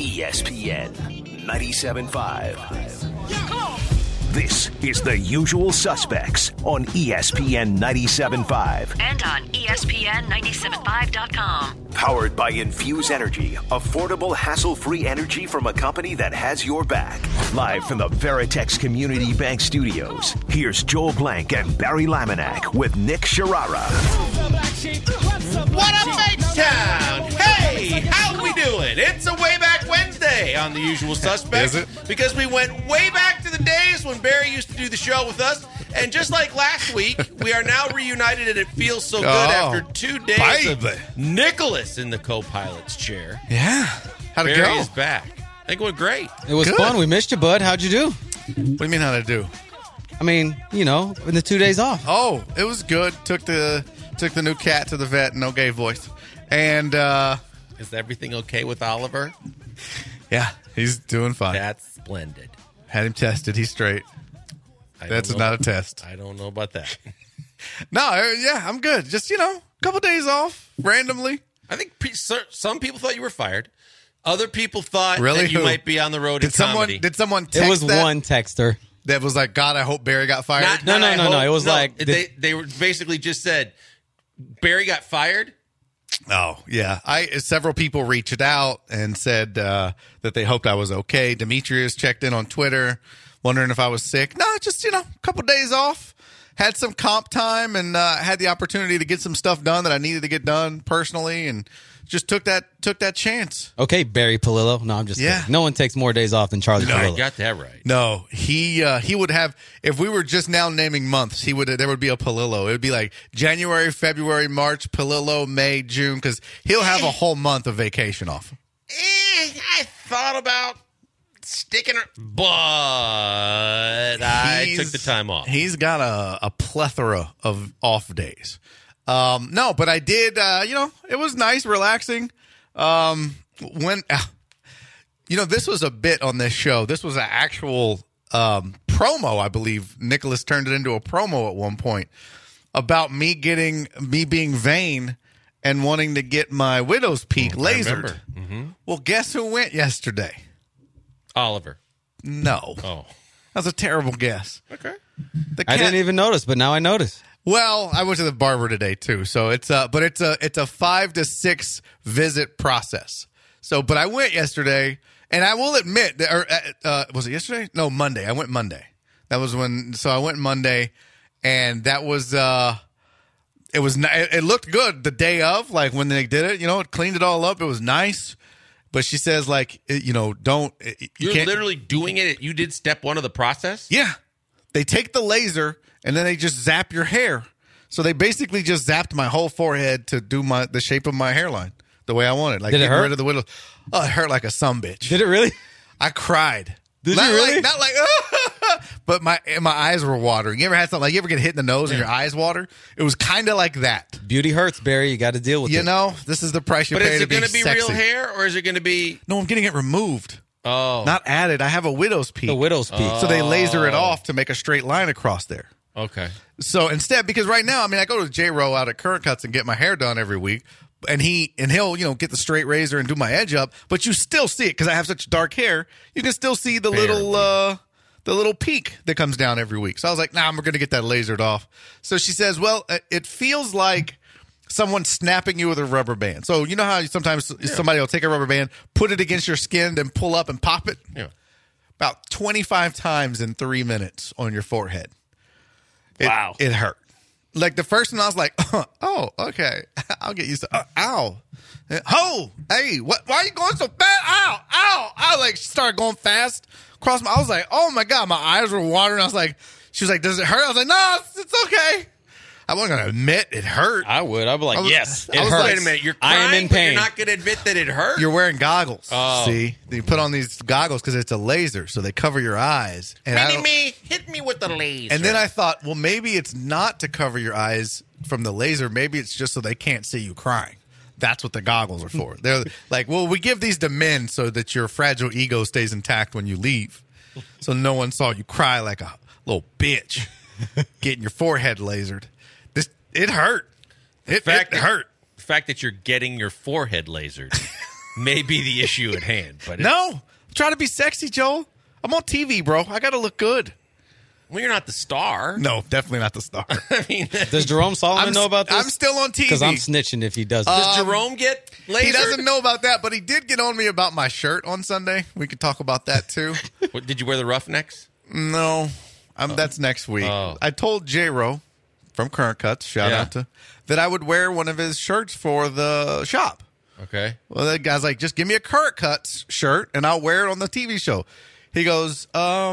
ESPN 97.5. This is The Usual Suspects on ESPN 97.5. And on ESPN975.com. Powered by Infuse Energy, affordable, hassle-free energy from a company that has your back. Live from the Veritex Community Bank Studios, here's Joel Blank and Barry Laminack with Nick Sharara. What up, H-Town? Hey, how we doing? It's a Way Back Wednesday on The Usual Suspects. Is it? Because we went way back to the days when Barry used to do the show with us. And just like last week, we are now reunited, and it feels so good after 2 days of Nicholas in the co-pilot's chair. Yeah. How'd it Barry go? is back. I think it went great. It was Good. fun. We missed you, bud. How'd you do? What do you mean how'd I do? I mean, in the 2 days off. Oh, it was good. Took the new cat to the vet, no gay voice. And, Is everything okay with Oliver? yeah, he's doing fine. That's splendid. Had him tested. He's straight. That's not a test. I don't know about that. No, yeah, I'm good. Just, a couple days off randomly. I think some people thought you were fired. Other people thought Really? that you Who? might be on the road Did in comedy. someone text It was that? one texter. That was like, God, I hope Barry got fired? No. It was like- they were basically just said Barry got fired. Oh, yeah. Several people reached out and said that they hoped I was okay. Demetrius checked in on Twitter, wondering if I was sick. No, just, a couple days off. Had some comp time and had the opportunity to get some stuff done that I needed to get done personally, and just took that chance. Okay, Barry Palillo. No, I'm just Yeah. kidding. No one takes more days off than Charlie I Palillo. got that right. No, he would have, if we were just now naming months, there would be a Palillo. It would be like January, February, March, Palillo, May, June, because he'll have a whole month of vacation off. I thought about sticking her, but I took the time off. He's got a plethora of off days. No, but I did, it was nice, relaxing. This was a bit on this show. This was an actual promo, I believe. Nicholas turned it into a promo at one point about me being vain and wanting to get my widow's peak lasered. Well, guess who went yesterday? Oliver. No. Oh. That was a terrible guess. Okay. I didn't even notice, but now I notice. Well, I went to the barber today too, so it's a 5 to 6 visit process. So, but I went yesterday, and I will admit, was it yesterday? No, Monday. I went Monday. That was so I went Monday, and that was it looked good the day of, like when they did it. It cleaned it all up. It was nice. But she says, like, don't. You're can't, literally doing it. You did step one of the process? Yeah. They take the laser, and then they just zap your hair. So they basically just zapped my whole forehead to do the shape of my hairline the way I wanted. Like, Did it getting hurt? rid of the widows. Oh, it hurt like a sumbitch. Did it really? I cried. Did you really? Not like, but my eyes were watering. You ever had something, like, you ever get hit in the nose and your eyes water? It was kind of like that. Beauty hurts, Barry. You got to deal with it. This is the price you But pay is to it be going to be sexy. real hair, or is it going to be... No, I'm getting it removed. Oh. Not added. I have a widow's peak. The widow's peak. So they laser it off to make a straight line across there. Okay. So instead, because right now, I go to J-Row out at Current Cuts and get my hair done every week, and he'll get the straight razor and do my edge up, but you still see it because I have such dark hair. You can still see the little peak that comes down every week. So I was like, I'm going to get that lasered off. So she says, well, it feels like someone snapping you with a rubber band. So you know how sometimes somebody will take a rubber band, put it against your skin, then pull up and pop it? Yeah. About 25 times in 3 minutes on your forehead. Wow. It hurt. Like the first one, I was like, oh, okay. I'll get used to ow. Oh, hey, why are you going so fast? Ow, ow. I like started going fast. I was like, oh my God, my eyes were watering. I was like, she was like, does it hurt? I was like, no, it's okay. I wasn't going to admit it hurt. I would. I'd be like, yes, it I was hurts. like, Wait a minute. You're I crying, am in but pain. you're not going to admit that it hurt? You're wearing goggles. Oh. See? You put on these goggles because it's a laser, so they cover your eyes. And Hit me with the laser. And then I thought, well, maybe it's not to cover your eyes from the laser. Maybe it's just so they can't see you crying. That's what the goggles are for. They're like, well, we give these to men so that your fragile ego stays intact when you leave. So no one saw you cry like a little bitch getting your forehead lasered. It hurt. It hurt. The fact that you're getting your forehead lasered may be the issue at hand. But no, I'm trying to be sexy, Joel. I'm on TV, bro. I got to look good. Well, you're not the star. No, definitely not the star. I mean, does Jerome Solomon know about this? I'm still on TV. Because I'm snitching if he doesn't. Does Jerome get lasered? He doesn't know about that, but he did get on me about my shirt on Sunday. We could talk about that, too. What, did you wear the Roughnecks? No. That's next week. Oh. I told J-Ro from Current Cuts, shout out to, that I would wear one of his shirts for the shop. Okay. Well, the guy's like, just give me a Current Cuts shirt, and I'll wear it on the TV show. He goes,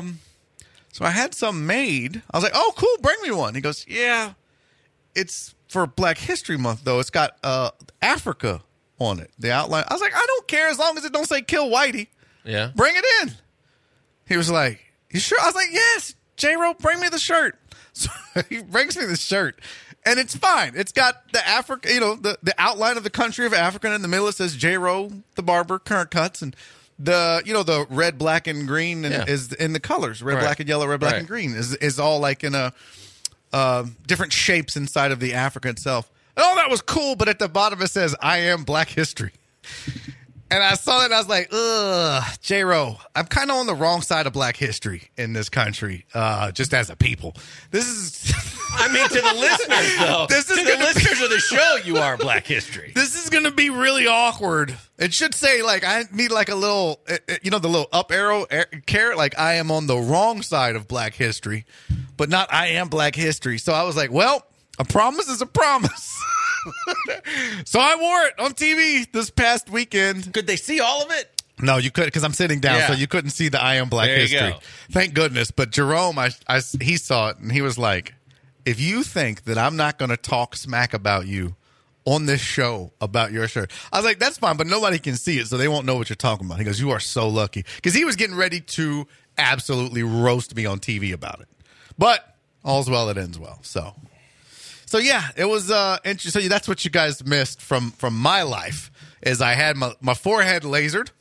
so I had some made. I was like, oh, cool, bring me one. He goes, yeah, it's for Black History Month, though. It's got Africa on it, the outline. I was like, I don't care as long as it don't say Kill Whitey. Yeah. Bring it in. He was like, you sure? I was like, yes, J-Ro, bring me the shirt. So he brings me the shirt, and it's fine. It's got the Africa, the outline of the country of Africa, and in the middle it says J-Ro, the barber, Current Cuts, and the red, black, and green is in the colors. Red, black, and yellow, red, black, and green is all like in a different shapes inside of the Africa itself. Oh, that was cool, but at the bottom it says, I am Black History. And I saw that and I was like, ugh, J-Ro, I'm kind of on the wrong side of Black history in this country, just as a people. This is... I mean, to the listeners, though. To the listeners of the show, you are Black history. This is going to be really awkward. It should say, like, I need, like, a little, the little up arrow carrot, like, I am on the wrong side of Black history, but not I am Black history. So I was like, well, a promise is a promise. So I wore it on TV this past weekend. Could they see all of it? No, you couldn't, because I'm sitting down, so you couldn't see the I am Black history. Go. Thank goodness. But Jerome, he saw it, and he was like, if you think that I'm not going to talk smack about you on this show about your shirt, I was like, that's fine, but nobody can see it, so they won't know what you're talking about. He goes, you are so lucky. Because he was getting ready to absolutely roast me on TV about it. But all's well that ends well, So yeah, it was interesting. So that's what you guys missed from my life, is I had my forehead lasered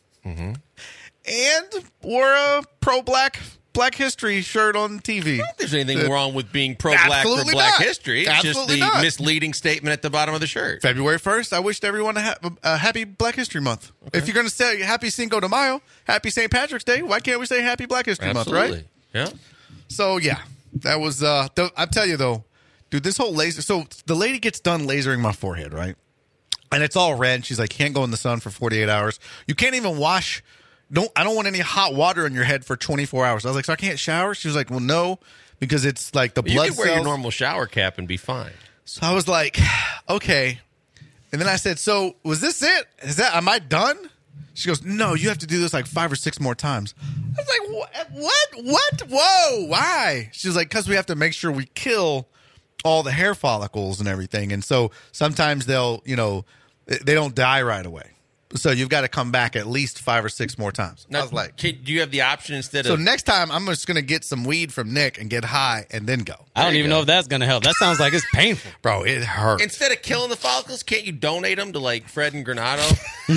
and wore a pro-Black history shirt on TV. I don't think there's anything wrong with being pro-Black for Black history. It's absolutely just the misleading statement at the bottom of the shirt. February 1st, I wished everyone a happy Black History Month. Okay. If you're going to say Happy Cinco de Mayo, Happy St. Patrick's Day, why can't we say Happy Black History Month, right? Yeah. So yeah, that was, I'll tell you though, dude, this whole laser. So the lady gets done lasering my forehead, right? And it's all red. She's like, can't go in the sun for 48 hours. You can't even wash. I don't want any hot water on your head for 24 hours. I was like, so I can't shower? She was like, well, no, because it's like the blood cells. You can wear your normal shower cap and be fine. So I was like, okay. And then I said, so was this it? Am I done? She goes, no, you have to do this like 5 or 6 more times. I was like, what? Whoa, why? She was like, because we have to make sure we kill all the hair follicles and everything. And so sometimes they'll, they don't die right away. So you've got to come back at least 5 or 6 more times. Now, I was like, do you have the option instead of... So next time, I'm just going to get some weed from Nick and get high and then go. I don't even know if that's going to help. That sounds like it's painful. Bro, it hurts. Instead of killing the follicles, can't you donate them to, like, Fred and Granado?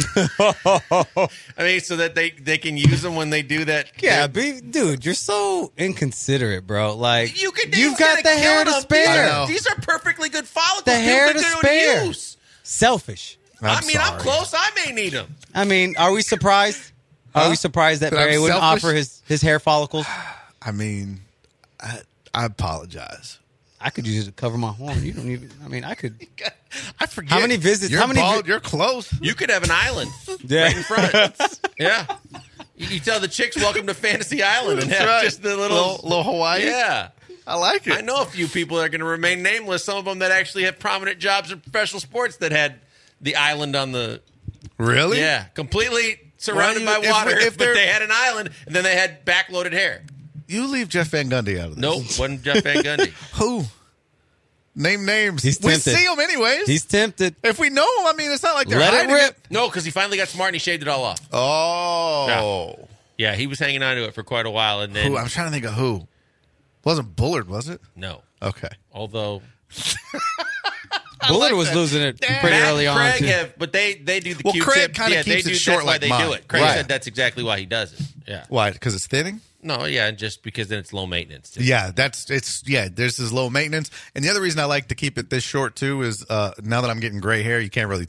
I mean, so that they can use them when they do that. Yeah, dude, you're so inconsiderate, bro. Like, you've got the hair to spare. These are perfectly good follicles. The hair to spare. Selfish. I'm close. I may need them. I mean, are we surprised? Are we surprised that Barry wouldn't offer his hair follicles? I mean, I apologize. I could use it to cover my horn. You don't even. I mean, I could. I forget. How many visits? You're bald, you're close. You could have an island right in front. Yeah. You tell the chicks, welcome to Fantasy Island, and have just the little Hawaii. Yeah. I like it. I know a few people that are going to remain nameless. Some of them that actually have prominent jobs in professional sports that had the island on the... Really? Yeah. Completely surrounded by water, but they had an island, and then they had backloaded hair. You leave Jeff Van Gundy out of this. Nope, wasn't Jeff Van Gundy. Who? Name names. He's we tempted. see him anyways. He's tempted. If we know him, I mean, it's not like they're Let hiding it rip. No, because he finally got smart and he shaved it all off. Oh. Yeah, he was hanging on to it for quite a while, and then... I'm trying to think of who. Wasn't Bullard, was it? No. Okay. Although... Bullard was losing it pretty early on. Craig but they do the Q-tip. Craig kind of keeps it short like they mine. do it. Craig said that's exactly why he does it. Yeah. Why? Because it's thinning? No, yeah, just because then it's low maintenance. Too. Yeah, there's this low maintenance. And the other reason I like to keep it this short too is now that I'm getting gray hair, you can't really tell.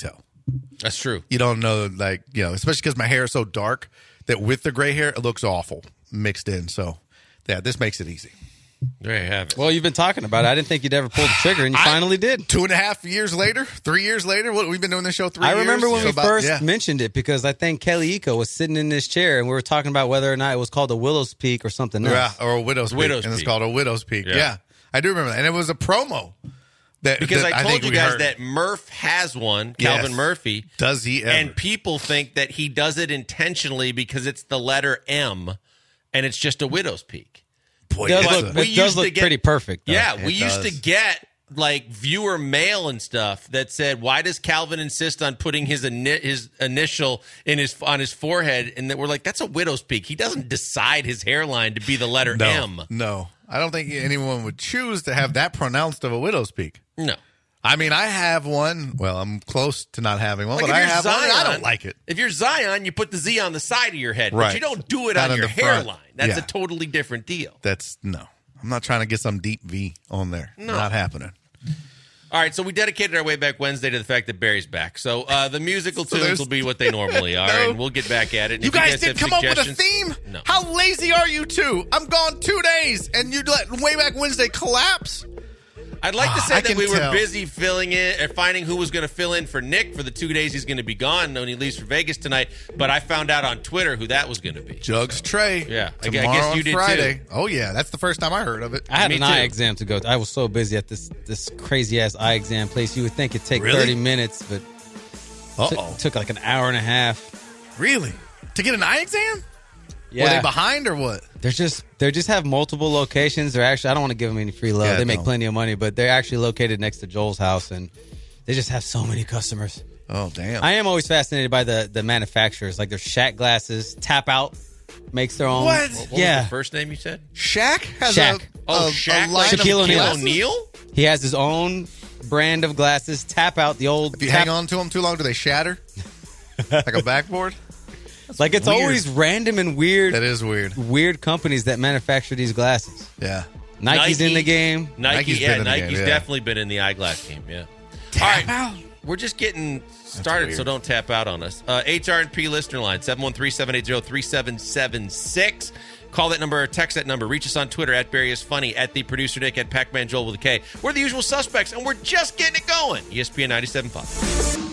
That's true. You don't know, like, especially because my hair is so dark that with the gray hair, it looks awful mixed in. So, yeah, this makes it easy. There you have it. Well, you've been talking about it. I didn't think you'd ever pull the trigger, and you finally did. 2.5 years later, 3 years later, we've been doing this show 3 years. I remember when we first mentioned it because I think Kelly Iko was sitting in this chair, and we were talking about whether or not it was called a Widow's Peak or something else. Yeah, or a Widow's Peak. And it's called a Widow's Peak. Yeah. I do remember that. And it was a promo. Because I told you guys that Murph has one, Calvin Murphy. Does he ever? And people think that he does it intentionally because it's the letter M, and it's just a Widow's Peak. Boy, it does look pretty perfect, though. Yeah, we used to get like viewer mail and stuff that said, "Why does Calvin insist on putting his initial on his forehead?" And that we're like, "That's a Widow's Peak. He doesn't decide his hairline to be the letter M." No, I don't think anyone would choose to have that pronounced of a Widow's Peak. No. I mean, I have one. Well, I'm close to not having one, but I have one. I don't like it. If you're Zion, you put the Z on the side of your head, but you don't do it on your hairline. That's a totally different deal. No. I'm not trying to get some deep V on there. No. Not happening. All right, so we dedicated our way back Wednesday to the fact that Barry's back. So the musical tunes will be what they normally are, and we'll get back at it. And you guys didn't come up with a theme? No. How lazy are you two? I'm gone 2 days, and you let way back Wednesday collapse? I'd like to say that we were busy filling in or finding who was going to fill in for Nick for the 2 days he's going to be gone when he leaves for Vegas tonight. But I found out on Twitter who that was going to be. Jugs Trey. Yeah. Tomorrow I guess you did Friday. too. Oh, yeah. That's the first time I heard of it. I had an eye exam to go to. I was so busy at this crazy-ass eye exam place. You would think it'd take 30 minutes, but it took like an hour and a half. Really? To get an eye exam? Yeah. Were they behind or what? They just have multiple locations. They're actually, I don't want to give them any free love. They make plenty of money, but they're actually located next to Joel's house, and they just have so many customers. Oh, damn. I am always fascinated by the manufacturers. Like their Shaq glasses, Tap Out makes their own. What? What was the first name you said? Shaq has Shaq. Shaq, a line Shaquille of O'Neal? He has his own brand of glasses. Tap Out, the old. If you hang on to them too long, do they shatter? Like a backboard? Like it's weird. always random and weird. That is weird. Weird companies that manufacture these glasses. Yeah. Nike's in the game. Nike's definitely been in the eyeglass game. Yeah. Tap out. We're just getting started, so don't tap out on us. HR&P listener line 713-780-3776. Call that number or text that number. Reach us on Twitter at Barry is Funny, at the producer Nick, at Pac-Man Joel with a K. We're the usual suspects, and we're just getting it going. ESPN 97.5.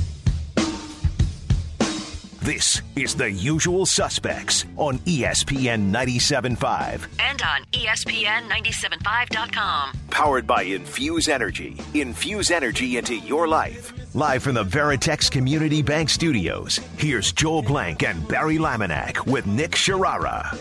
This is The Usual Suspects on ESPN 97.5. And on ESPN975.com. Powered by Infuse Energy. Infuse energy into your life. Live from the Veritex Community Bank Studios, here's Joel Blank and Barry Laminack with Nick Sharara.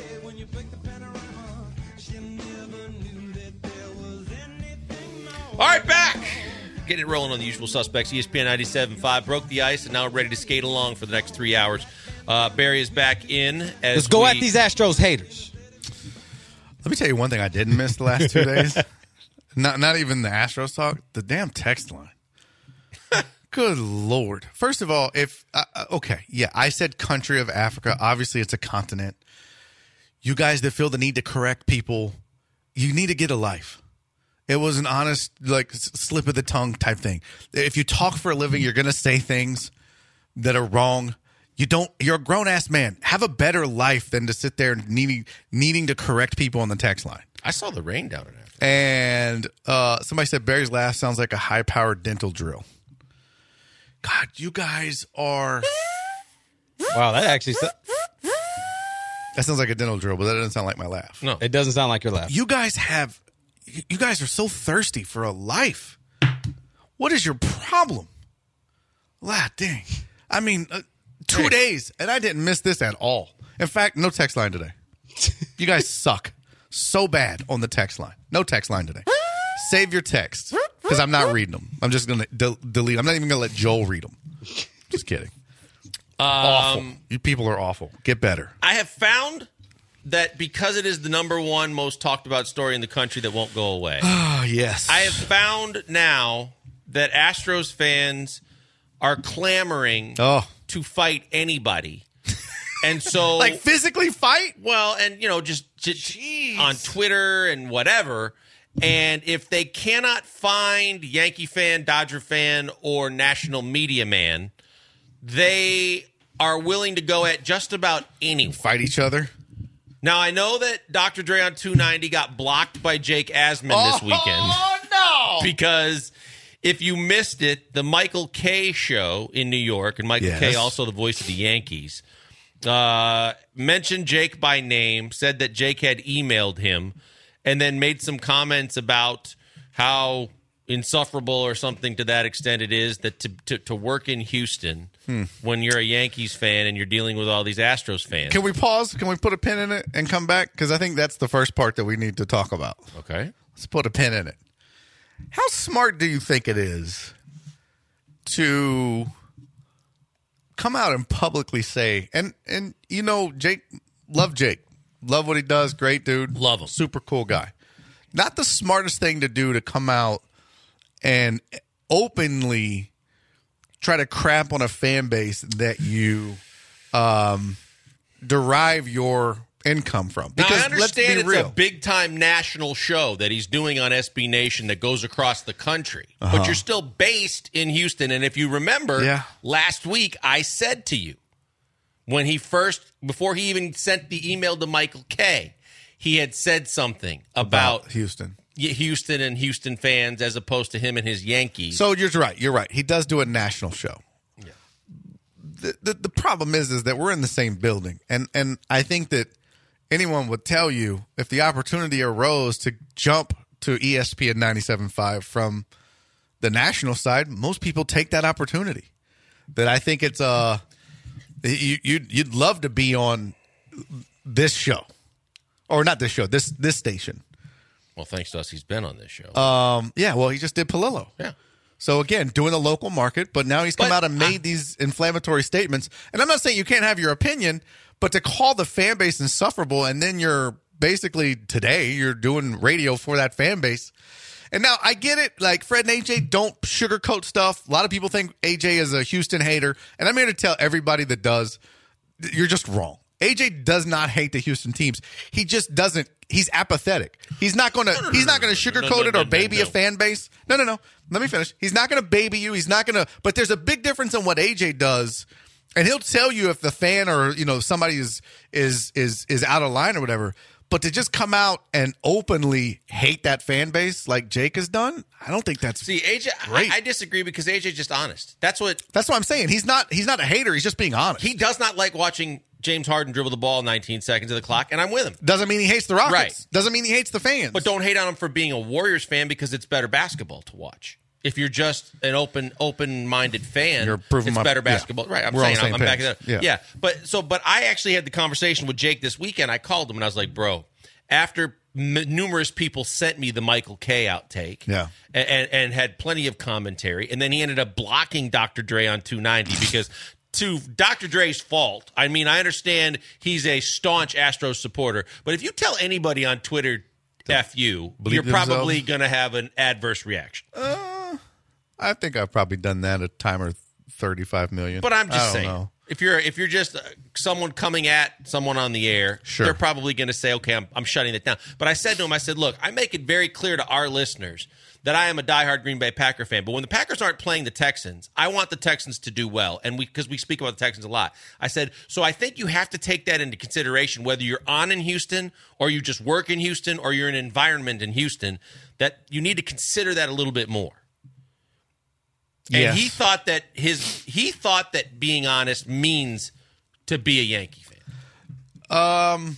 All right, back. Getting it rolling on The Usual Suspects. ESPN 97.5 broke the ice, and now we're ready to skate along for the next 3 hours. Barry is back in. Let's go at these Astros haters. Let me tell you one thing I didn't miss the last 2 days. Not even the Astros talk. The damn text line. Good Lord. First of all, I said country of Africa. Obviously, it's a continent. You guys that feel the need to correct people, you need to get a life. It was an honest, slip of the tongue type thing. If you talk for a living, you're going to say things that are wrong. You're a grown-ass man. Have a better life than to sit there needing to correct people on the text line. I saw the rain down in Africa. And somebody said Barry's laugh sounds like a high-powered dental drill. God, you guys are... Wow, that sounds like a dental drill, but that doesn't sound like my laugh. No, it doesn't sound like your laugh. You guys are so thirsty for a life. What is your problem? Wow, dang. I mean, 2 days, and I didn't miss this at all. In fact, no text line today. You guys suck so bad on the text line. No text line today. Save your texts, because I'm not reading them. I'm just going to delete. I'm not even going to let Joel read them. Just kidding. Awful. You people are awful. Get better. I have found that because it is the number one most talked about story in the country that won't go away. Oh, yes. I have found now that Astros fans are clamoring to fight anybody. And so... like physically fight? Well, and, just on Twitter and whatever. And if they cannot find Yankee fan, Dodger fan, or national media man they are willing to go at just about anyone. Fight each other. Now, I know that Dr. Dre on 290 got blocked by Jake Asman this weekend. Oh, no! Because if you missed it, the Michael Kay show in New York, and Michael Kay, also the voice of the Yankees, mentioned Jake by name, said that Jake had emailed him, and then made some comments about how insufferable or something to that extent it is that to work in Houston when you're a Yankees fan and you're dealing with all these Astros fans. Can we pause? Can we put a pin in it and come back? Because I think that's the first part that we need to talk about. Okay. Let's put a pin in it. How smart do you think it is to come out and publicly say, and you know, Jake, love what he does, great dude, love him, super cool guy. Not the smartest thing to do to come out and openly try to crap on a fan base that you derive your income from. Because now, I understand it's a big-time national show that he's doing on SB Nation that goes across the country. But you're still based in Houston. And if you remember, last week I said to you, before he even sent the email to Michael Kay, he had said something about Houston and Houston fans as opposed to him and his Yankees. So you're right. He does do a national show. Yeah. The problem is that we're in the same building. And I think that anyone would tell you if the opportunity arose to jump to ESPN 97.5 from the national side, most people take that opportunity. That I think it's you'd love to be on this show. Or not this show, this station. Well, thanks to us, he's been on this show. He just did Palillo. Yeah. So, again, doing the local market, but now he's come out and made these inflammatory statements. And I'm not saying you can't have your opinion, but to call the fan base insufferable, and then you're basically, today, you're doing radio for that fan base. And now, I get it, like, Fred and AJ don't sugarcoat stuff. A lot of people think AJ is a Houston hater, and I'm here to tell everybody that does, you're just wrong. AJ does not hate the Houston teams. He just doesn't. He's apathetic. He's not going to sugarcoat it or baby a fan base. No. Let me finish. He's not going to baby you. He's not going to. But there's a big difference in what AJ does, and he'll tell you if the fan or somebody is out of line or whatever. But to just come out and openly hate that fan base like Jake has done, I don't think that's AJ. Great. I disagree because AJ's just honest. That's what I'm saying. He's not a hater. He's just being honest. He does not like watching James Harden dribble the ball 19 seconds of the clock, and I'm with him. Doesn't mean he hates the Rockets. Right. Doesn't mean he hates the fans. But don't hate on him for being a Warriors fan because it's better basketball to watch. If you're just an open-minded fan, it's better basketball. Yeah. Right, I'm backing that up. Yeah. But I actually had the conversation with Jake this weekend. I called him, and I was like, bro, after numerous people sent me the Michael Kay outtake and had plenty of commentary, and then he ended up blocking Dr. Dre on 290 because – to Dr. Dre's fault, I mean, I understand he's a staunch Astros supporter, but if you tell anybody on Twitter, F you, you're probably going to have an adverse reaction. I think I've probably done that a time or 35 million. But I'm just saying, if you're just someone coming at someone on the air, they're probably going to say, okay, I'm shutting it down. But I said to him, look, I make it very clear to our listeners that I am a diehard Green Bay Packer fan. But when the Packers aren't playing the Texans, I want the Texans to do well. And because we speak about the Texans a lot. I said, so I think you have to take that into consideration, whether you're on in Houston or you just work in Houston or you're in an environment in Houston, that you need to consider that a little bit more. And he thought that being honest means to be a Yankee fan.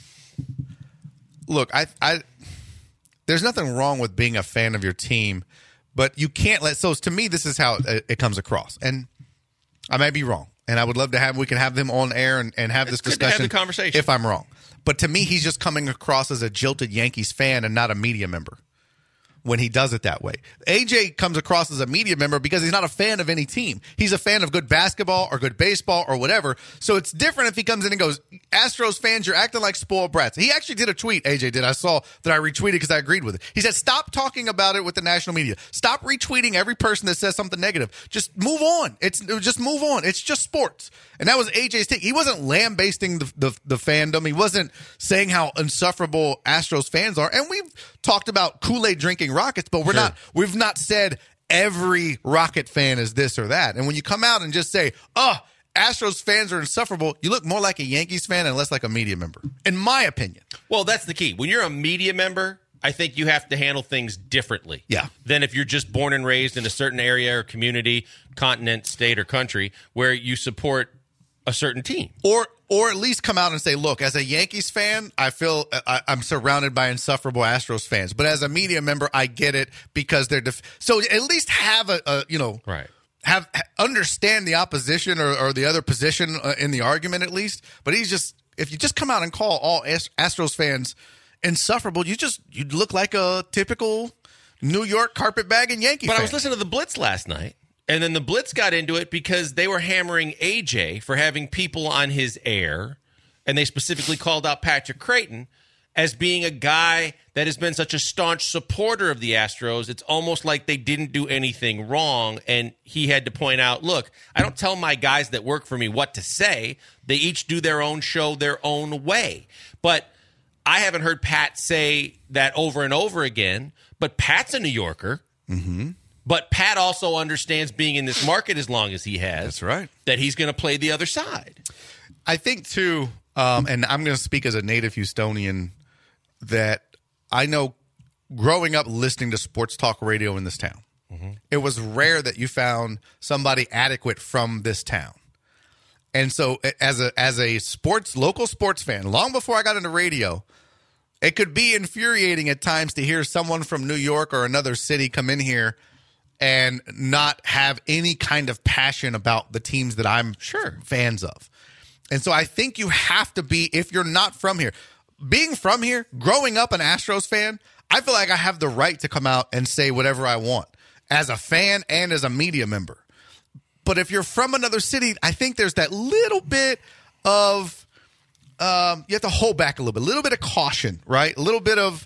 Look, I there's nothing wrong with being a fan of your team, but you can't so to me, this is how it comes across. And I may be wrong. And I would love to we can have them on air and have this discussion. To have the conversation. If I'm wrong. But to me, he's just coming across as a jilted Yankees fan and not a media member when he does it that way. AJ comes across as a media member because he's not a fan of any team. He's a fan of good basketball or good baseball or whatever. So it's different if he comes in and goes, Astros fans, you're acting like spoiled brats. He actually did a tweet, AJ did. I saw that I retweeted because I agreed with it. He said, stop talking about it with the national media. Stop retweeting every person that says something negative. Just move on. Just move on. It's just sports. And that was AJ's take. He wasn't lambasting the fandom. He wasn't saying how insufferable Astros fans are. And we've talked about Kool-Aid drinking Rockets, but we've not said every Rocket fan is this or that. And when you come out and just say, Astros fans are insufferable, you look more like a Yankees fan and less like a media member, in my opinion. Well, that's the key. When you're a media member, I think you have to handle things differently than if you're just born and raised in a certain area or community, continent, state, or country where you support a certain team. Or at least come out and say, look, as a Yankees fan, I feel I'm surrounded by insufferable Astros fans. But as a media member, I get it because they're so at least have understand the opposition or the other position in the argument at least. But if you just come out and call all Astros fans insufferable, you'd look like a typical New York carpetbagging Yankee fan. But I was listening to the Blitz last night. And then the Blitz got into it because they were hammering AJ for having people on his air, and they specifically called out Patrick Creighton as being a guy that has been such a staunch supporter of the Astros. It's almost like they didn't do anything wrong, and he had to point out, look, I don't tell my guys that work for me what to say. They each do their own show their own way. But I haven't heard Pat say that over and over again, but Pat's a New Yorker. Mm-hmm. But Pat also understands being in this market as long as he has. That's right. That he's going to play the other side. I think, too, and I'm going to speak as a native Houstonian, that I know growing up listening to sports talk radio in this town, it was rare that you found somebody adequate from this town. And so as a local sports fan, long before I got into radio, it could be infuriating at times to hear someone from New York or another city come in here and not have any kind of passion about the teams that I'm fans of. And so I think you have to be, if you're not from here, being from here, growing up an Astros fan, I feel like I have the right to come out and say whatever I want as a fan and as a media member. But if you're from another city, I think there's that little bit of, you have to hold back a little bit of caution, right? A little bit of,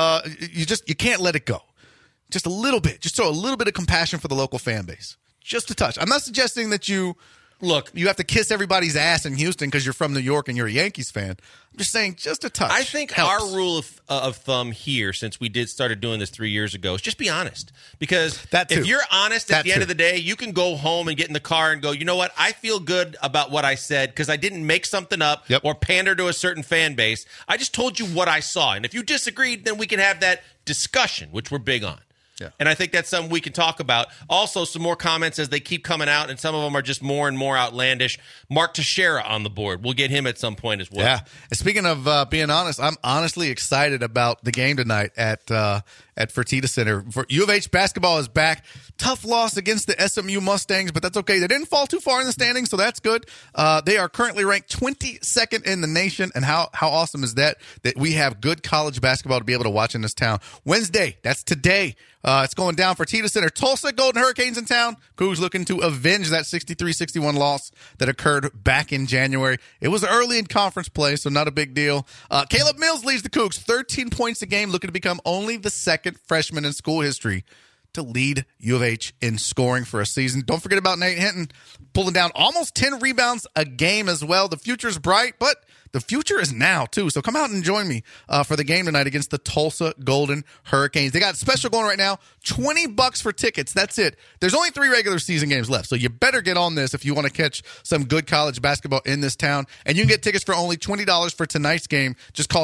you can't let it go. Just a little bit. Just show a little bit of compassion for the local fan base. Just a touch. I'm not suggesting that you have to kiss everybody's ass in Houston because you're from New York and you're a Yankees fan. I'm just saying just a touch. I think helps. Our rule of thumb here, since we started doing this 3 years ago, is just be honest. Because if you're honest at the end of the day, you can go home and get in the car and go, you know what? I feel good about what I said because I didn't make something up or pander to a certain fan base. I just told you what I saw. And if you disagreed, then we can have that discussion, which we're big on. Yeah. And I think that's something we can talk about. Also, some more comments as they keep coming out, and some of them are just more and more outlandish. Mark Teixeira on the board. We'll get him at some point as well. Yeah. And speaking of being honest, I'm honestly excited about the game tonight at Fertitta Center. U of H basketball is back. Tough loss against the SMU Mustangs, but that's okay. They didn't fall too far in the standings, so that's good. They are currently ranked 22nd in the nation, and how awesome is that we have good college basketball to be able to watch in this town. Wednesday, that's today. It's going down for Fertitta Center. Tulsa Golden Hurricanes in town. Cougs looking to avenge that 63-61 loss that occurred back in January. It was early in conference play, so not a big deal. Caleb Mills leads the Cougs 13 points a game, looking to become only the second freshman in school history to lead U of H in scoring for a season. Don't forget about Nate Hinton pulling down almost 10 rebounds a game as well. The future's bright, but the future is now, too. So come out and join me for the game tonight against the Tulsa Golden Hurricanes. They got a special going right now, $20 for tickets. That's it. There's only 3 regular season games left, so you better get on this if you want to catch some good college basketball in this town. And you can get tickets for only $20 for tonight's game. Just call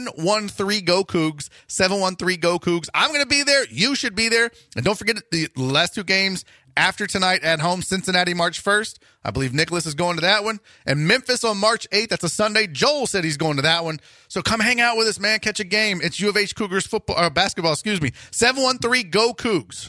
713-GO-COUGS, 713-GO-COUGS. I'm going to be there. You should be there. And don't forget the last 2 games after tonight at home, Cincinnati March 1st. I believe Nicholas is going to that one. And Memphis on March 8th. That's a Sunday. Joel said he's going to that one. So come hang out with us, man. Catch a game. It's U of H Cougars basketball, 713-GO-COUGS.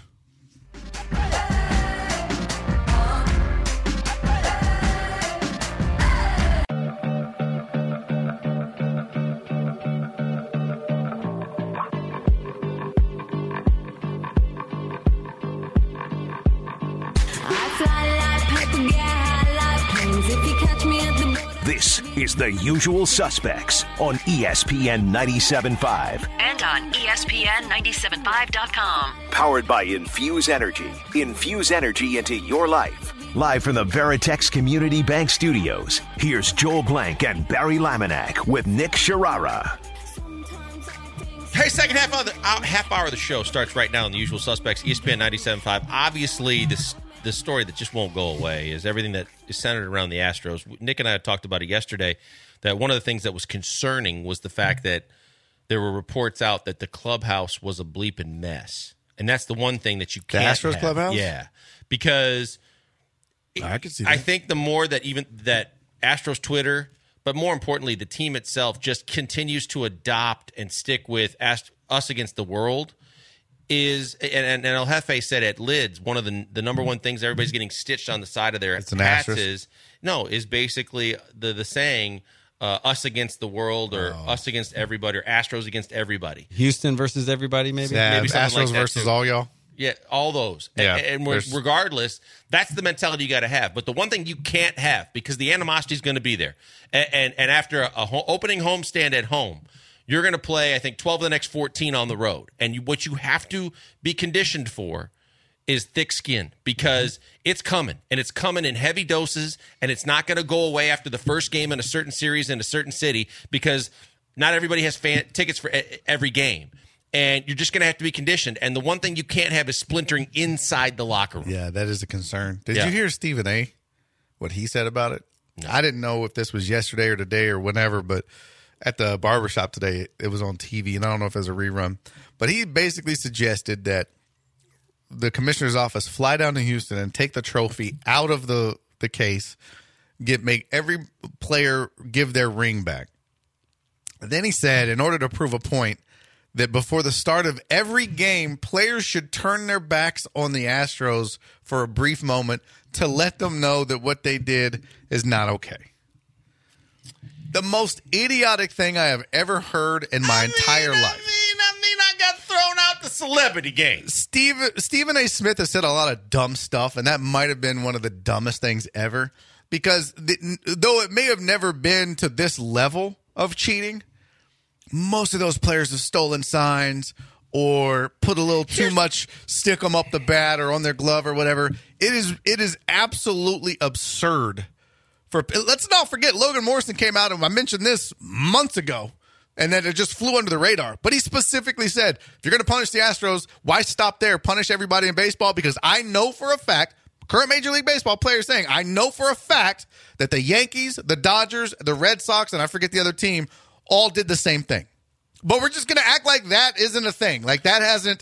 This is The Usual Suspects on ESPN 97.5. And on ESPN975.com. Powered by Infuse Energy. Infuse energy into your life. Live from the Veritex Community Bank Studios, here's Joel Blank and Barry Laminack with Nick Sharara. Hey, second half hour of the show starts right now on The Usual Suspects, ESPN 97.5. Obviously, this the story that just won't go away is everything that is centered around the Astros. Nick and I had talked about it yesterday, that one of the things that was concerning was the fact that there were reports out that the clubhouse was a bleeping mess. And that's the one thing that you can't The Astros clubhouse? Yeah. Because I could see that. I think the more that even that Astros Twitter, but more importantly, the team itself just continues to adopt and stick with us against the world is, and El Jefe said at Lids, one of the number one things everybody's getting stitched on the side of their hats is basically the saying, us against the world, or us against everybody, or Astros against everybody. Houston versus everybody, maybe? Yeah, maybe Astros like versus all y'all. Yeah, all those. Yeah, and regardless, that's the mentality you got to have. But the one thing you can't have, because the animosity is going to be there, and after a opening homestand at home, you're going to play, I think, 12 of the next 14 on the road. And what you have to be conditioned for is thick skin, because it's coming, and it's coming in heavy doses, and it's not going to go away after the first game in a certain series in a certain city, because not everybody has tickets for every game. And you're just going to have to be conditioned. And the one thing you can't have is splintering inside the locker room. Yeah, that is a concern. Did you hear Stephen A., what he said about it? No. I didn't know if this was yesterday or today or whenever, but at the barbershop today, it was on TV, and I don't know if it was a rerun. But he basically suggested that the commissioner's office fly down to Houston and take the trophy out of the case, make every player give their ring back. And then he said, in order to prove a point, that before the start of every game, players should turn their backs on the Astros for a brief moment to let them know that what they did is not okay. The most idiotic thing I have ever heard in my entire life. I got thrown out the celebrity game. Stephen A. Smith has said a lot of dumb stuff, and that might have been one of the dumbest things ever. Because though it may have never been to this level of cheating, most of those players have stolen signs or put a little too much stick them up the bat or on their glove or whatever. It is absolutely absurd. Let's not forget, Logan Morrison came out, and I mentioned this months ago, and then it just flew under the radar. But he specifically said, if you're going to punish the Astros, why stop there? Punish everybody in baseball, because I know for a fact, current Major League Baseball player saying, I know for a fact that the Yankees, the Dodgers, the Red Sox, and I forget the other team, all did the same thing. But we're just going to act like that isn't a thing. Like that hasn't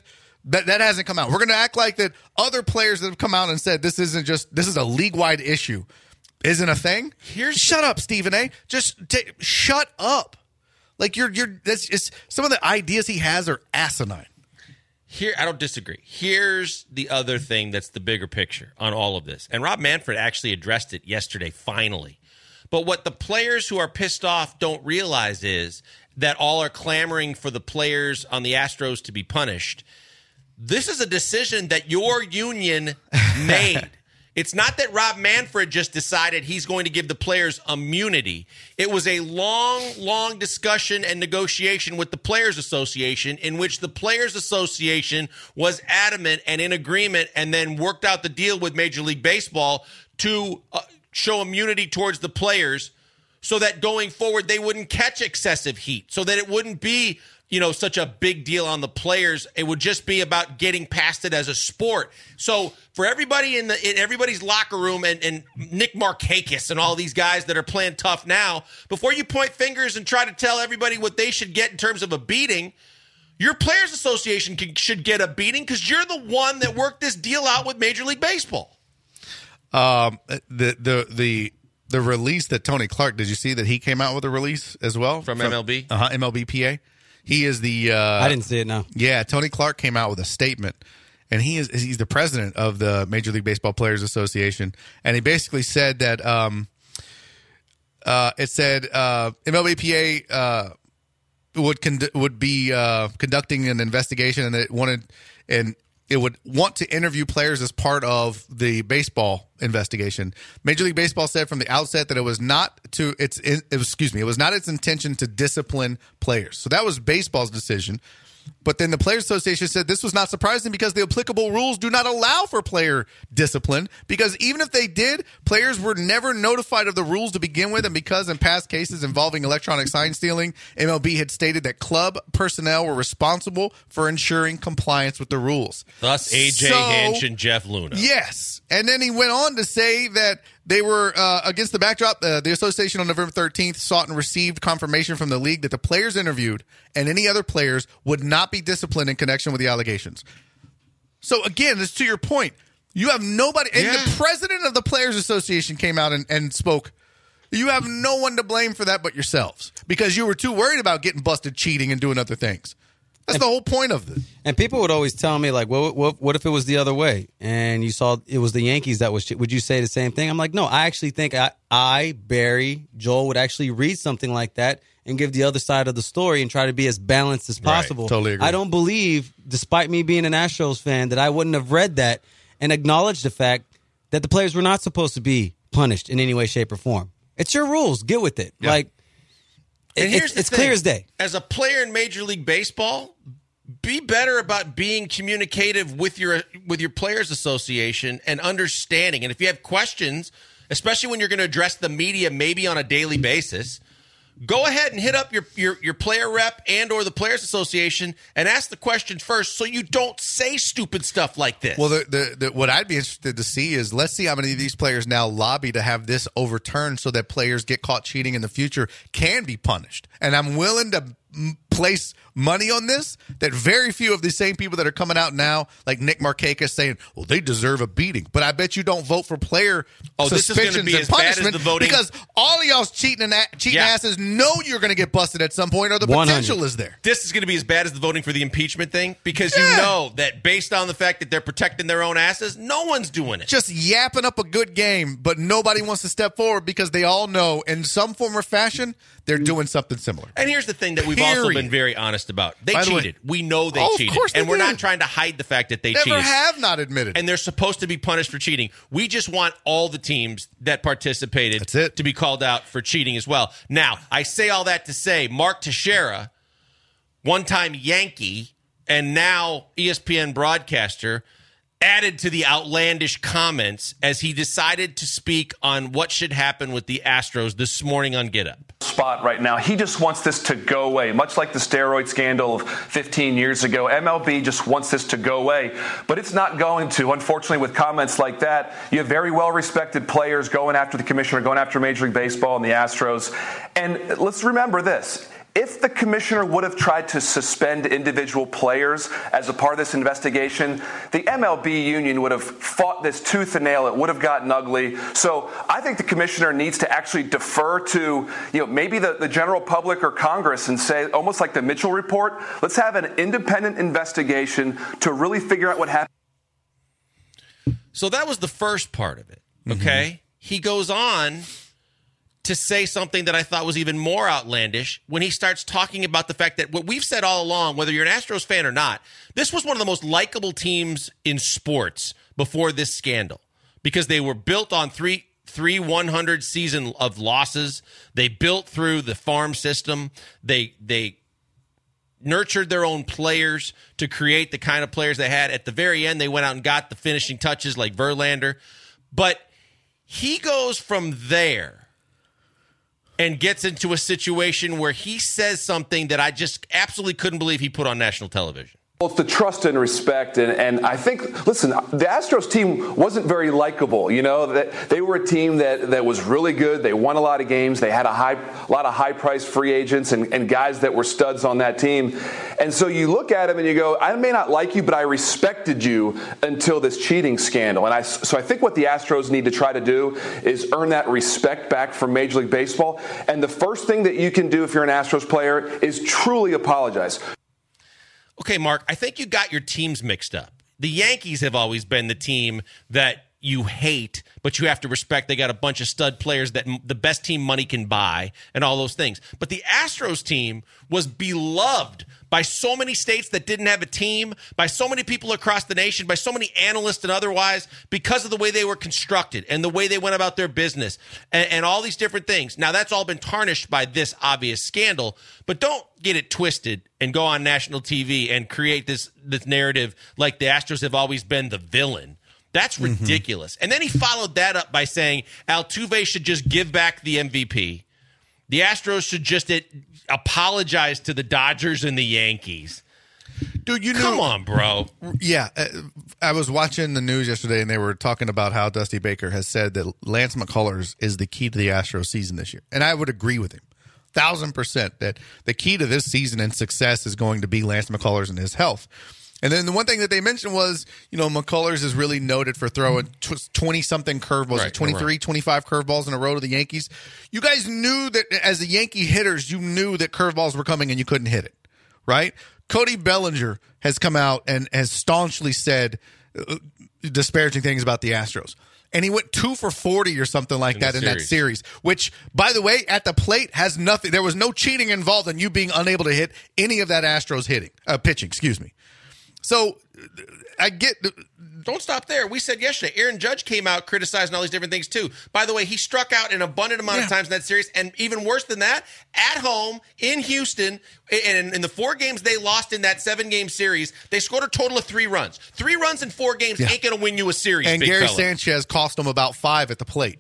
come out. We're going to act like that other players that have come out and said this is a league-wide issue isn't a thing. Shut up, Stephen A. Just shut up. Like that's just some of the ideas he has are asinine. Here, I don't disagree. Here's the other thing that's the bigger picture on all of this. And Rob Manfred actually addressed it yesterday, finally. But what the players who are pissed off don't realize is that all are clamoring for the players on the Astros to be punished. This is a decision that your union made. It's not that Rob Manfred just decided he's going to give the players immunity. It was a long, long discussion and negotiation with the Players Association, in which the Players Association was adamant and in agreement, and then worked out the deal with Major League Baseball to show immunity towards the players, so that going forward they wouldn't catch excessive heat, so that it wouldn't be, such a big deal on the players. It would just be about getting past it as a sport. So for everybody in everybody's locker room, and Nick Markakis and all these guys that are playing tough now, before you point fingers and try to tell everybody what they should get in terms of a beating, your Players Association should get a beating, because you're the one that worked this deal out with Major League Baseball. The release that Tony Clark, did you see that he came out with a release as well from MLB? MLBPA. He is the I didn't see it. No. Yeah, Tony Clark came out with a statement, and he's the president of the Major League Baseball Players Association, and he basically said that MLBPA would be conducting an investigation, and it would want to interview players as part of the baseball investigation. Major League Baseball said from the outset that it was not its intention to discipline players. So that was baseball's decision. But then the Players Association said this was not surprising because the applicable rules do not allow for player discipline, because even if they did, players were never notified of the rules to begin with, and because in past cases involving electronic sign stealing, MLB had stated that club personnel were responsible for ensuring compliance with the rules. Thus, A.J. Hinch and Jeff Luna. Yes. And then he went on to say that they were, against the backdrop, the association on November 13th sought and received confirmation from the league that the players interviewed and any other players would not be disciplined in connection with the allegations. So, again, this to your point. You have nobody. And the president of the Players Association came out and spoke. You have no one to blame for that but yourselves, because you were too worried about getting busted cheating and doing other things. That's the whole point of this. And people would always tell me, like, what if it was the other way? And you saw it was the Yankees that was, would you say the same thing? I'm like, no, I actually think Barry, Joel would actually read something like that and give the other side of the story and try to be as balanced as possible. Right, totally agree. I don't believe, despite me being an Astros fan, that I wouldn't have read that and acknowledged the fact that the players were not supposed to be punished in any way, shape, or form. It's your rules. Get with it. Yeah. Like, it's clear as day. As a player in Major League Baseball, be better about being communicative with your Players Association and understanding. And if you have questions, especially when you're going to address the media maybe on a daily basis, go ahead and hit up your player rep and or the Players Association and ask the question first, so you don't say stupid stuff like this. Well, what I'd be interested to see is, let's see how many of these players now lobby to have this overturned so that players get caught cheating in the future can be punished. And I'm willing to place money on this, that very few of the same people that are coming out now, like Nick Markakis, saying, well, they deserve a beating. But I bet you don't vote for player suspensions and punishment, because all of y'all's cheating asses know you're going to get busted at some point, or the 100. Potential is there. This is going to be as bad as the voting for the impeachment thing, because you know that based on the fact that they're protecting their own asses, no one's doing it. Just yapping up a good game, but nobody wants to step forward because they all know in some form or fashion they're doing something similar. And here's the thing that we've also been very honest about. They cheated. We know they cheated. Of course they and we're did. not trying to hide the fact that they cheated. Never have not admitted. And they're supposed to be punished for cheating. We just want all the teams that participated to be called out for cheating as well. Now, I say all that to say Mark Teixeira, one-time Yankee and now ESPN broadcaster, added to the outlandish comments as he decided to speak on what should happen with the Astros this morning on Get Up. Spot right now. He just wants this to go away, much like the steroid scandal of 15 years ago. MLB just wants this to go away, but it's not going to. Unfortunately, with comments like that, you have very well-respected players going after the commissioner, going after Major League Baseball and the Astros. And let's remember this. If the commissioner would have tried to suspend individual players as a part of this investigation, the MLB union would have fought this tooth and nail. It would have gotten ugly. So I think the commissioner needs to actually defer to, maybe the general public or Congress and say, almost like the Mitchell report, let's have an independent investigation to really figure out what happened. So that was the first part of it. Okay. Mm-hmm. He goes on to say something that I thought was even more outlandish when he starts talking about the fact that what we've said all along, whether you're an Astros fan or not, this was one of the most likable teams in sports before this scandal, because they were built on three 100 season of losses. They built through the farm system. They nurtured their own players to create the kind of players they had. At the very end, they went out and got the finishing touches like Verlander. But he goes from there and gets into a situation where he says something that I just absolutely couldn't believe he put on national television. Well, it's the trust and respect, and I think, listen, the Astros team wasn't very likable. They were a team that was really good. They won a lot of games. They had a lot of high-priced free agents and guys that were studs on that team. And so you look at them and you go, I may not like you, but I respected you until this cheating scandal. And so I think what the Astros need to try to do is earn that respect back from Major League Baseball. And the first thing that you can do if you're an Astros player is truly apologize. Okay, Mark, I think you got your teams mixed up. The Yankees have always been the team that you hate, but you have to respect they got a bunch of stud players that the best team money can buy and all those things. But the Astros team was beloved by so many states that didn't have a team, by so many people across the nation, by so many analysts and otherwise, because of the way they were constructed and the way they went about their business and all these different things. Now, that's all been tarnished by this obvious scandal, but don't get it twisted and go on national TV and create this narrative like the Astros have always been the villain. That's ridiculous. And then he followed that up by saying Altuve should just give back the MVP. The Astros should just apologize to the Dodgers and the Yankees. Dude, come on, bro. Yeah, I was watching the news yesterday, and they were talking about how Dusty Baker has said that Lance McCullers is the key to the Astros season this year. And I would agree with him 1,000% that the key to this season and success is going to be Lance McCullers and his health. And then the one thing that they mentioned was, McCullers is really noted for throwing 20-something curveballs, right, 23, 25 curveballs in a row to the Yankees. You guys knew that as the Yankee hitters, you knew that curveballs were coming and you couldn't hit it, right? Cody Bellinger has come out and has staunchly said disparaging things about the Astros. And he went 2 for 40 or something like that in that series, which, by the way, at the plate has nothing. There was no cheating involved in you being unable to hit any of that Astros pitching, excuse me. So I get. Don't stop there. We said yesterday, Aaron Judge came out criticizing all these different things too. By the way, he struck out an abundant amount of times in that series. And even worse than that, at home in Houston, and in the 4 games they lost in that 7-game series, they scored a total of 3 runs. 3 runs in 4 games ain't going to win you a series, and big Gary fella. Sanchez cost him about 5 at the plate.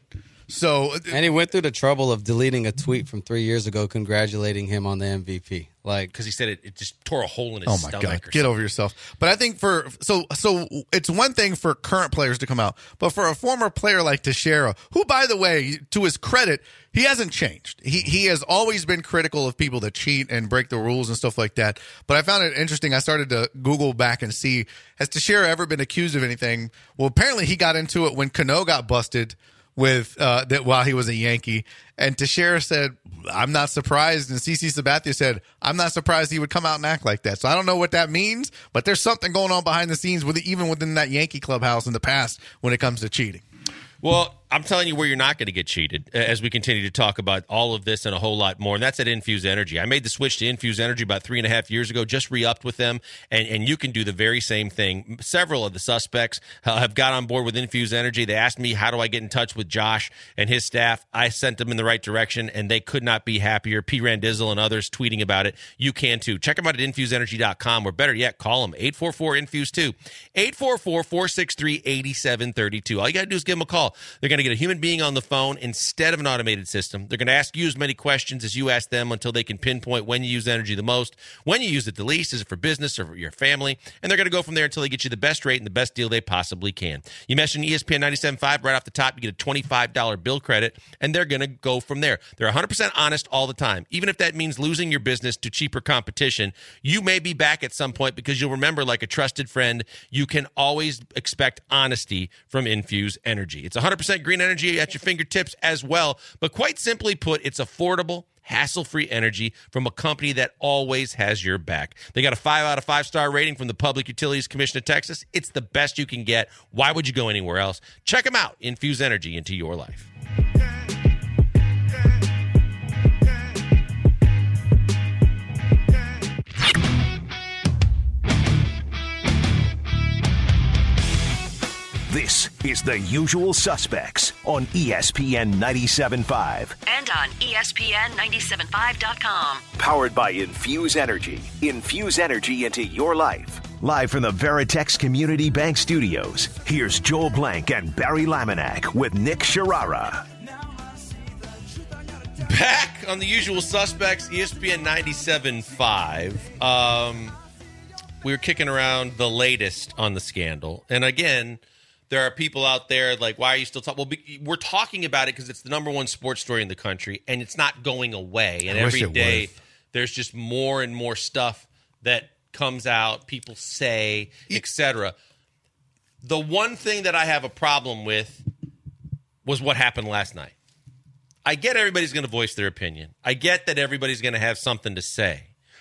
And he went through the trouble of deleting a tweet from 3 years ago congratulating him on the MVP. Because he said it just tore a hole in his stomach. Oh, my God. Get over yourself. But I think so it's one thing for current players to come out, but for a former player like Teixeira, who, by the way, to his credit, he hasn't changed. He has always been critical of people that cheat and break the rules and stuff like that. But I found it interesting. I started to Google back and see, has Teixeira ever been accused of anything? Well, apparently he got into it when Cano got busted with that while he was a Yankee, and Teixeira said, "I'm not surprised," and CC Sabathia said, "I'm not surprised he would come out and act like that." So I don't know what that means, but there's something going on behind the scenes even within that Yankee clubhouse in the past when it comes to cheating. Well, I'm telling you where you're not going to get cheated as we continue to talk about all of this and a whole lot more, and that's at Infuse Energy. I made the switch to Infuse Energy about 3.5 years ago, just re-upped with them, and you can do the very same thing. Several of the suspects have got on board with Infuse Energy. They asked me, how do I get in touch with Josh and his staff? I sent them in the right direction, and they could not be happier. P. Randizzle and others tweeting about it. You can, too. Check them out at infuseenergy.com, or better yet, call them, 844-INFUSE-2, 844-463-8732. All you got to do is give them a call. They're going to get a human being on the phone instead of an automated system. They're going to ask you as many questions as you ask them until they can pinpoint when you use energy the most, when you use it the least, is it for business or for your family, and they're going to go from there until they get you the best rate and the best deal they possibly can. You mention ESPN 97.5 right off the top, you get a $25 bill credit, and they're going to go from there. They're 100% honest all the time. Even if that means losing your business to cheaper competition, you may be back at some point because you'll remember, like a trusted friend, you can always expect honesty from Infuse Energy. It's 100% green energy at your fingertips as well. But quite simply put, it's affordable, hassle-free energy from a company that always has your back. They got a 5 out of 5-star rating from the Public Utilities Commission of Texas. It's the best you can get. Why would you go anywhere else? Check them out. Infuse energy into your life. This is The Usual Suspects on ESPN 97.5. And on ESPN975.com. Powered by Infuse Energy. Infuse energy into your life. Live from the Veritex Community Bank Studios, here's Joel Blank and Barry Laminack with Nick Sharara. Back on The Usual Suspects, ESPN 97.5. We were kicking around the latest on the scandal. And again, there are people out there like, why are you still talking? Well, we're talking about it because it's the number one sports story in the country, and it's not going away. And every day there's just more and more stuff that comes out, people say, etc. The one thing that I have a problem with was what happened last night. I get everybody's going to voice their opinion. I get that everybody's going to have something to say.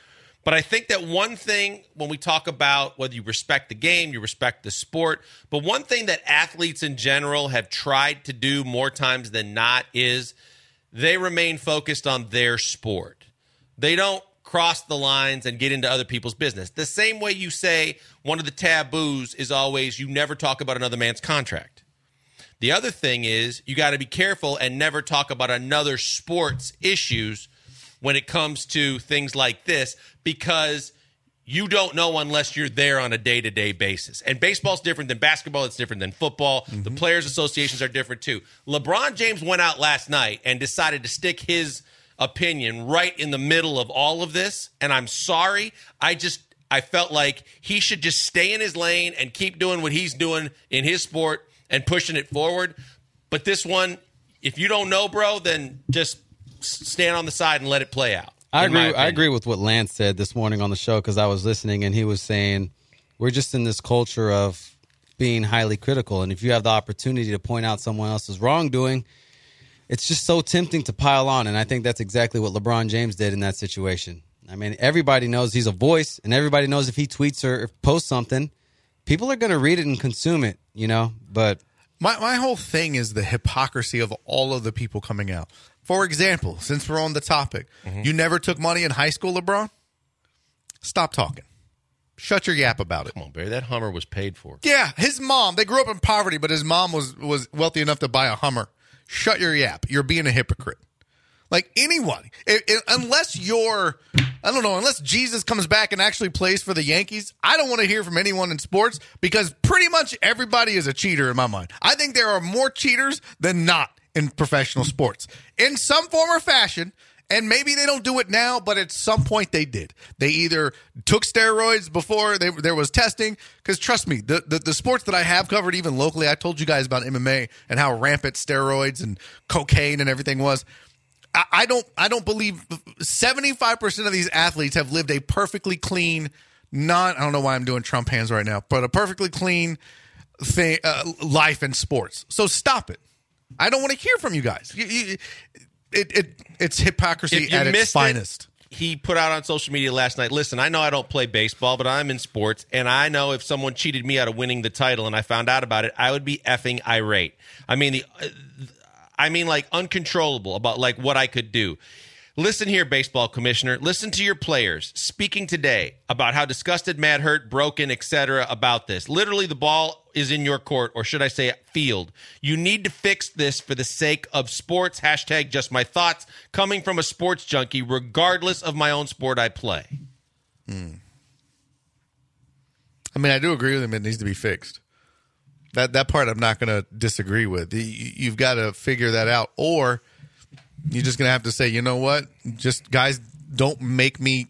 But I think that one thing when we talk about whether you respect the game, you respect the sport, but one thing that athletes in general have tried to do more times than not is they remain focused on their sport. They don't cross the lines and get into other people's business. The same way you say one of the taboos is always you never talk about another man's contract. The other thing is you got to be careful and never talk about another sport's issues when it comes to things like this, because you don't know unless you're there on a day-to-day basis. And baseball's different than basketball. It's different than football. Mm-hmm. The players' associations are different too. LeBron James went out last night and decided to stick his opinion right in the middle of all of this. And I'm sorry. I felt like he should just stay in his lane and keep doing what he's doing in his sport and pushing it forward. But this one, if you don't know, bro, then just stand on the side and let it play out. I agree with what Lance said this morning on the show, because I was listening and he was saying we're just in this culture of being highly critical. And if you have the opportunity to point out someone else's wrongdoing, it's just so tempting to pile on. And I think that's exactly what LeBron James did in that situation. I mean, everybody knows he's a voice, and everybody knows if he tweets or posts something, people are going to read it and consume it, But my whole thing is the hypocrisy of all of the people coming out. For example, since we're on the topic, you never took money in high school, LeBron? Stop talking. Shut your yap about it. Come on, Barry. That Hummer was paid for. Yeah, his mom. They grew up in poverty, but his mom was wealthy enough to buy a Hummer. Shut your yap. You're being a hypocrite. Like anyone. Unless unless Jesus comes back and actually plays for the Yankees, I don't want to hear from anyone in sports, because pretty much everybody is a cheater in my mind. I think there are more cheaters than not in professional sports in some form or fashion. And maybe they don't do it now, but at some point they did. They either took steroids before there was testing. Because trust me, the sports that I have covered, even locally, I told you guys about MMA and how rampant steroids and cocaine and everything was. I don't believe 75% of these athletes have lived a perfectly clean, I don't know why I'm doing Trump hands right now, but a perfectly clean life in sports. So stop it. I don't want to hear from you guys. It's hypocrisy at its finest. He put out on social media last night, listen, I know I don't play baseball, but I'm in sports, and I know if someone cheated me out of winning the title and I found out about it, I would be effing irate. I mean, like uncontrollable about like what I could do. Listen here, baseball commissioner. Listen to your players speaking today about how disgusted, mad, hurt, broken, etc. about this. Literally, the ball is in your court, or should I say field. You need to fix this for the sake of sports. # just my thoughts, coming from a sports junkie, regardless of my own sport I play. I mean, I do agree with him. It needs to be fixed. That part I'm not going to disagree with. You've got to figure that out, or you're just going to have to say, you know what? Just guys, don't make me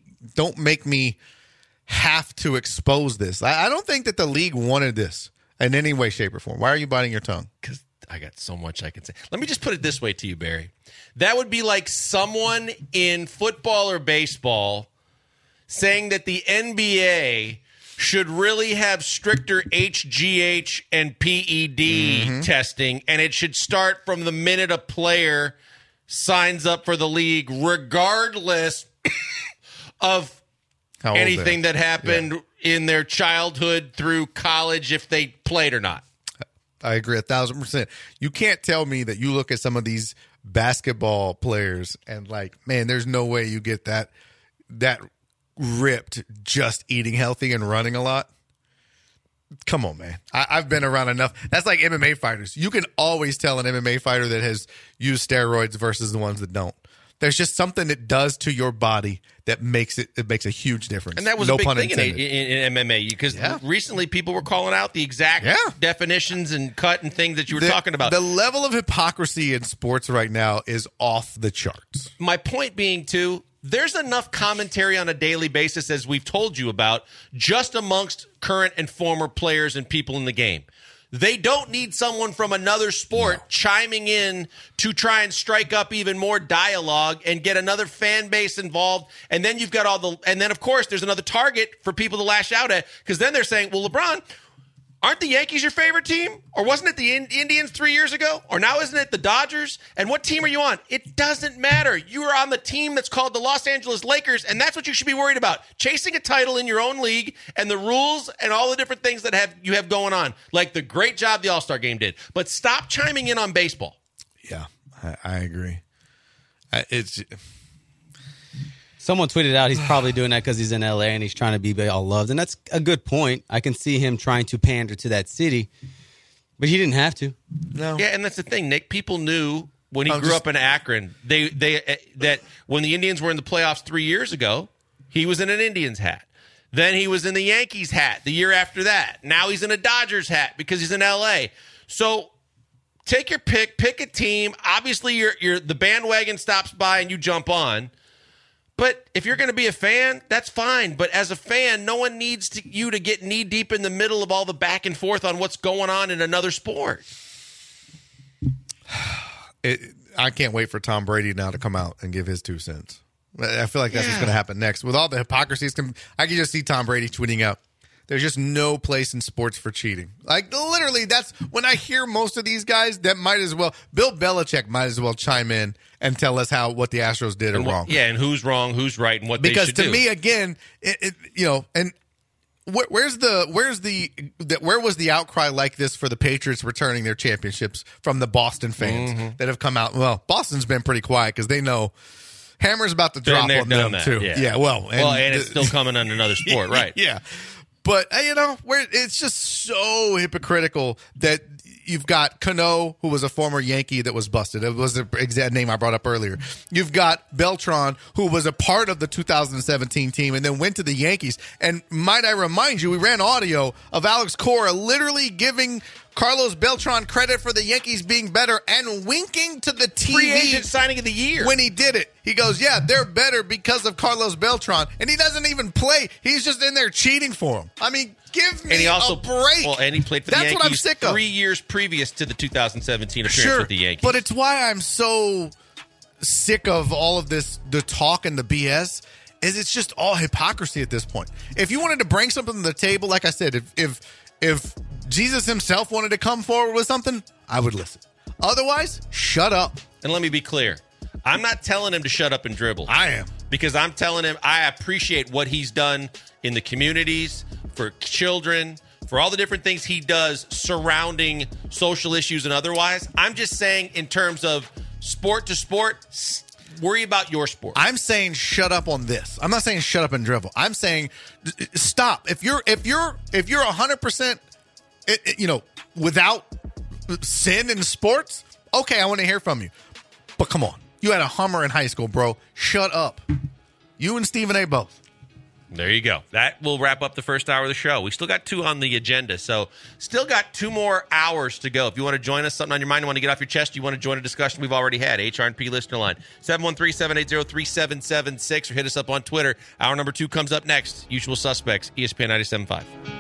have to expose this. I don't think that the league wanted this in any way, shape, or form. Why are you biting your tongue? Because I got so much I can say. Let me just put it this way to you, Barry. That would be like someone in football or baseball saying that the NBA should really have stricter HGH and PED testing, and it should start from the minute a player signs up for the league, regardless of anything that happened in their childhood through college, if they played or not. I agree 1,000%. You can't tell me that you look at some of these basketball players and like, man, there's no way you get that ripped just eating healthy and running a lot. Come on, man. I've been around enough. That's like MMA fighters. You can always tell an MMA fighter that has used steroids versus the ones that don't. There's just something it does to your body that makes a huge difference. And that was a big thing in MMA, because recently people were calling out the exact definitions and cut and things that you were talking about. The level of hypocrisy in sports right now is off the charts. My point being, too, there's enough commentary on a daily basis, as we've told you about, just amongst current and former players and people in the game. They don't need someone from another sport chiming in to try and strike up even more dialogue and get another fan base involved. And then you've got and then of course there's another target for people to lash out at, because then they're saying, well, LeBron, Aren't the Yankees your favorite team? Or wasn't it the Indians 3 years ago? Or now isn't it the Dodgers? And what team are you on? It doesn't matter. You are on the team that's called the Los Angeles Lakers, and that's what you should be worried about. Chasing a title in your own league and the rules and all the different things that you have going on, like the great job the All-Star game did. But stop chiming in on baseball. Yeah, I agree. Someone tweeted out he's probably doing that because he's in L.A. and he's trying to be all loved. And that's a good point. I can see him trying to pander to that city, but he didn't have to. No. Yeah, and that's the thing, Nick. People knew when he grew up in Akron that when the Indians were in the playoffs 3 years ago, he was in an Indians hat. Then he was in the Yankees hat the year after that. Now he's in a Dodgers hat because he's in L.A. So take your pick a team. Obviously, the bandwagon stops by and you jump on. But if you're going to be a fan, that's fine. But as a fan, no one needs you to get knee deep in the middle of all the back and forth on what's going on in another sport. I can't wait for Tom Brady now to come out and give his 2 cents. I feel like that's what's going to happen next. With all the hypocrisy, I can just see Tom Brady tweeting out, there's just no place in sports for cheating. Like, literally, that's when I hear most of these guys that might as well, Bill Belichick might as well chime in and tell us what the Astros did wrong. Yeah, and who's wrong, who's right, and what they should do. Because to me, again, and where was the outcry like this for the Patriots returning their championships from the Boston fans that have come out? Well, Boston's been pretty quiet because they know Hammer's about to drop on them too. Yeah, and it's still coming on another sport, right? Yeah. But, it's just so hypocritical that you've got Cano, who was a former Yankee that was busted. It was the exact name I brought up earlier. You've got Beltran, who was a part of the 2017 team and then went to the Yankees. And might I remind you, we ran audio of Alex Cora literally giving Carlos Beltran credit for the Yankees being better and winking to the TV. Free agent signing of the year. When he did it. He goes, yeah, they're better because of Carlos Beltran. And he doesn't even play. He's just in there cheating for him. I mean, give me a break. Well, and he played for the Yankees what I'm sick of. 3 years previous to the 2017 appearance with the Yankees. But it's why I'm so sick of all of this, the talk and the BS, is it's just all hypocrisy at this point. If you wanted to bring something to the table, like I said, if Jesus himself wanted to come forward with something, I would listen. Otherwise, shut up. And let me be clear. I'm not telling him to shut up and dribble. I am. Because I'm telling him I appreciate what he's done in the communities, for children, for all the different things he does surrounding social issues and otherwise. I'm just saying in terms of sport to sport, worry about your sport. I'm saying shut up on this. I'm not saying shut up and dribble. I'm saying stop. If you're 100%, without sin in sports, okay, I want to hear from you. But come on. You had a Hummer in high school, bro. Shut up. You and Stephen A. both. There you go. That will wrap up the first hour of the show. We still got 2 on the agenda, so still got 2 more hours to go. If you want to join us, something on your mind, you want to get off your chest, you want to join a discussion we've already had, HR&P listener line, 713-780-3776, or hit us up on Twitter. Hour number 2 comes up next. Usual Suspects, ESPN 97.5.